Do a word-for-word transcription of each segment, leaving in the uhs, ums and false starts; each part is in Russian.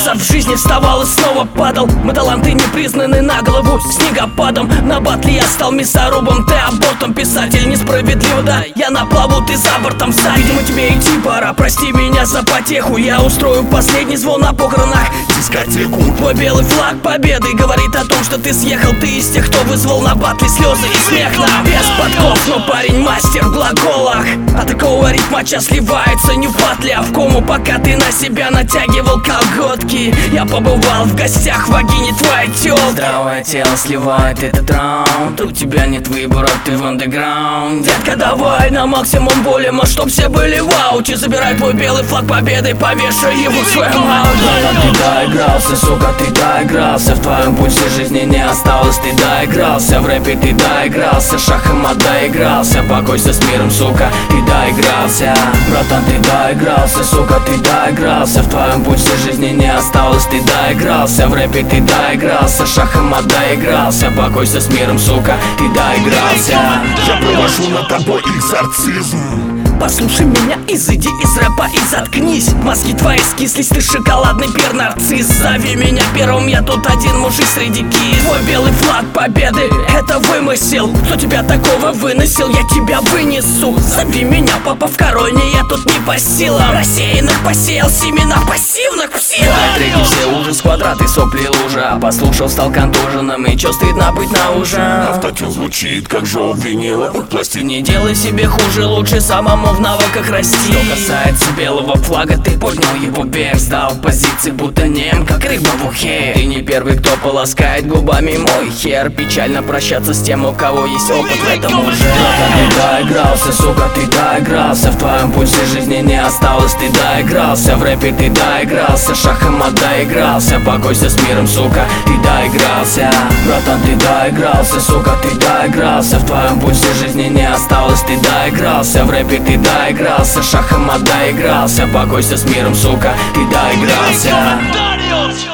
раз в жизни вставал и снова падал. Мы таланты не признаны на голову снегопадом. На батле я стал мясорубом, ты абортом. Писатель несправедливо, да, я на плаву, ты за бортом сзади. Видимо, тебе идти пора, прости меня за потеху. Я устрою последний звон на похоронах, дискотеку. Твой белый флаг победы говорит о том, что ты съехал. Ты из тех, кто вызвал на батле слезы и смех нам. Без подков, но парень мастер в глаголах. От такого ритма час сливается не в батле, а в кому. Пока ты на себя натягивал колготки, я побывал в гостях в вагине твоей тёлки. Здравое тело сливает этот раунд. У тебя нет выбора, ты в андеграунд. Детка, давай на максимум волим, а чтоб все были в ауте. Забирай твой белый флаг победы, повешай его в своем ауте. Ты доигрался, сука, ты доигрался. В твоем пульсе жизни не осталось, ты доигрался. В рэпе ты доигрался, шахмат доигрался. Покойся с миром, сука, ты доигрался. Братан, ты доигрался, сука, ты доигрался. В твоем пульсе жизни не осталось, ты доигрался. В рэпе ты доигрался, шахмат доигрался. Покойся с миром, сука, ты доигрался. Я провожу над тобой экзорцизм. Послушай меня, изыди из рэпа и заткнись. Мозги твои скислись, ты шоколадный пер нарцисс. Зови меня первым, я тут один мужик среди кис. Твой белый флаг победы, это вымысел. Кто тебя такого выносил, я тебя вынесу. Зови меня, папа в короне, я тут не по силам. Рассеянных посеял семена пассивных псих. Треки все ужас, квадраты, сопли, лужа. Послушал, стал контуженным, и чё стыдно быть на ужин. Автотюн звучит, как жёг виниловых пластин. Не делай себе хуже, лучше самому в навыках расти. Что касается белого флага, ты поднял его вверх. Сдал позиции, будто нем, как рыба в ухе. Ты не первый, кто полоскает губами мой хер. Печально прощаться с тем, у кого есть опыт в этом уже. Ты доигрался, сука, ты доигрался. В твоем пульсе жизни не осталось, ты доигрался. В рэпе ты доигрался, шахмат доигрался. Покойся с миром, сука, ты доигрался. Братан, ты доигрался, сука, ты доигрался. В твоем пульсе жизни не осталось, ты доигрался. В рэпе ты доигрался, шахмат доигрался. Покойся с миром, сука, ты доигрался.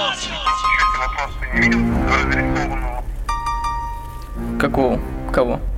Какого? Кого?